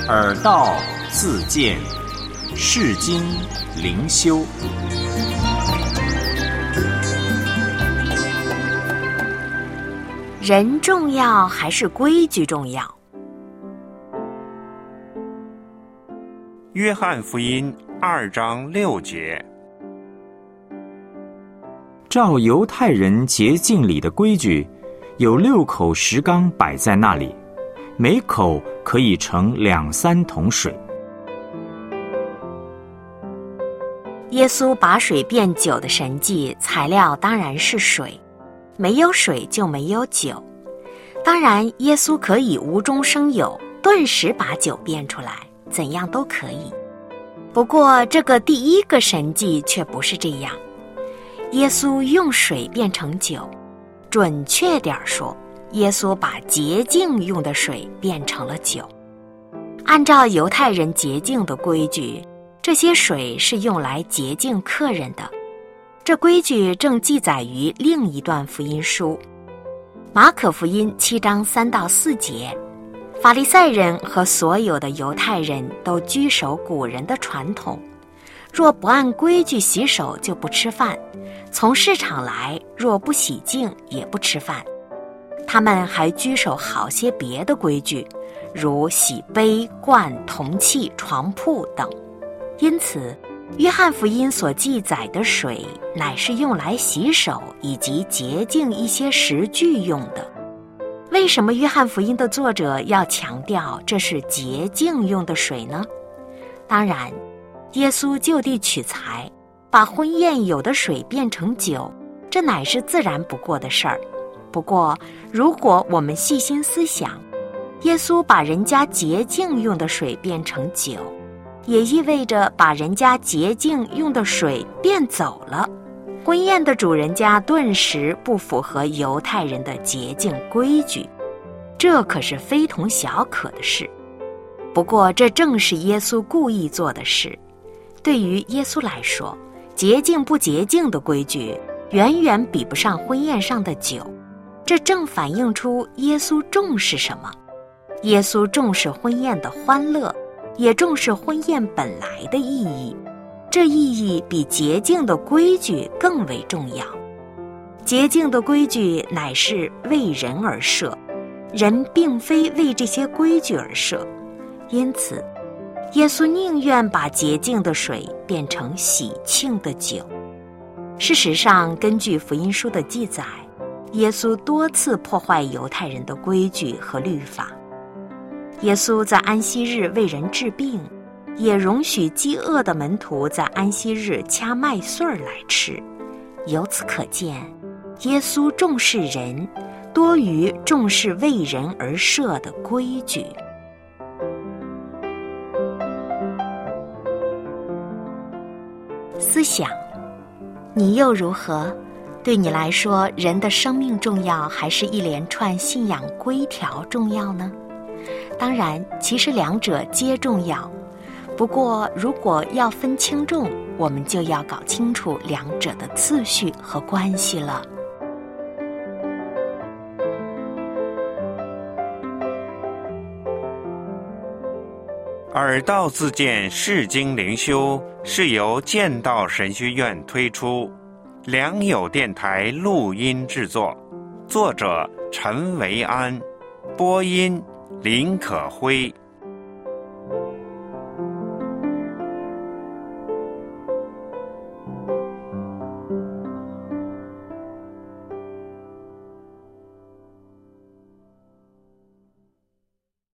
耳道自见，世经灵修。 人重要还是规矩重要？ 约翰福音2章6节， 照犹太人洁净礼的规矩，有6口石缸摆在那里，每口可以盛2-3桶水。 耶稣把水变酒的神迹，材料当然是水，没有水就没有酒。当然，耶稣可以无中生有，顿时把酒变出来，怎样都可以。不过，这个第一个神迹却不是这样。耶稣用水变成酒，准确点说，耶稣把洁净用的水变成了酒。按照犹太人洁净的规矩，这些水是用来洁净客人的。这规矩正记载于另一段福音书，马可福音7章3到4节。法利赛人和所有的犹太人都居守古人的传统，若不按规矩洗手就不吃饭，从市场来若不洗净也不吃饭。他们还居守好些别的规矩，如洗杯、罐、铜器、床铺等。因此约翰福音所记载的水乃是用来洗手以及洁净一些食具用的。为什么约翰福音的作者要强调这是洁净用的水呢？当然，耶稣就地取材，把婚宴有的水变成酒，这乃是自然不过的事儿。不过，如果我们细心思想，耶稣把人家洁净用的水变成酒，也意味着把人家洁净用的水变走了。婚宴的主人家顿时不符合犹太人的洁净规矩，这可是非同小可的事。不过这正是耶稣故意做的事。对于耶稣来说，洁净不洁净的规矩远远比不上婚宴上的酒。这正反映出耶稣重视什么。耶稣重视婚宴的欢乐，也重视婚宴本来的意义。这意义比洁净的规矩更为重要。洁净的规矩乃是为人而设，人并非为这些规矩而设。因此，耶稣宁愿把洁净的水变成喜庆的酒。事实上，根据福音书的记载，耶稣多次破坏犹太人的规矩和律法。耶稣在安息日为人治病，也容许饥饿的门徒在安息日掐麦穗儿来吃。由此可见，耶稣重视人，多于重视为人而设的规矩。思想，你又如何？对你来说，人的生命重要，还是一连串信仰规条重要呢？当然，其实两者皆重要。不过，如果要分轻重，我们就要搞清楚两者的次序和关系了。 耳道自见世经灵修是由剑道神学院推出，良友电台录音制作，作者陈维安，播音林可辉。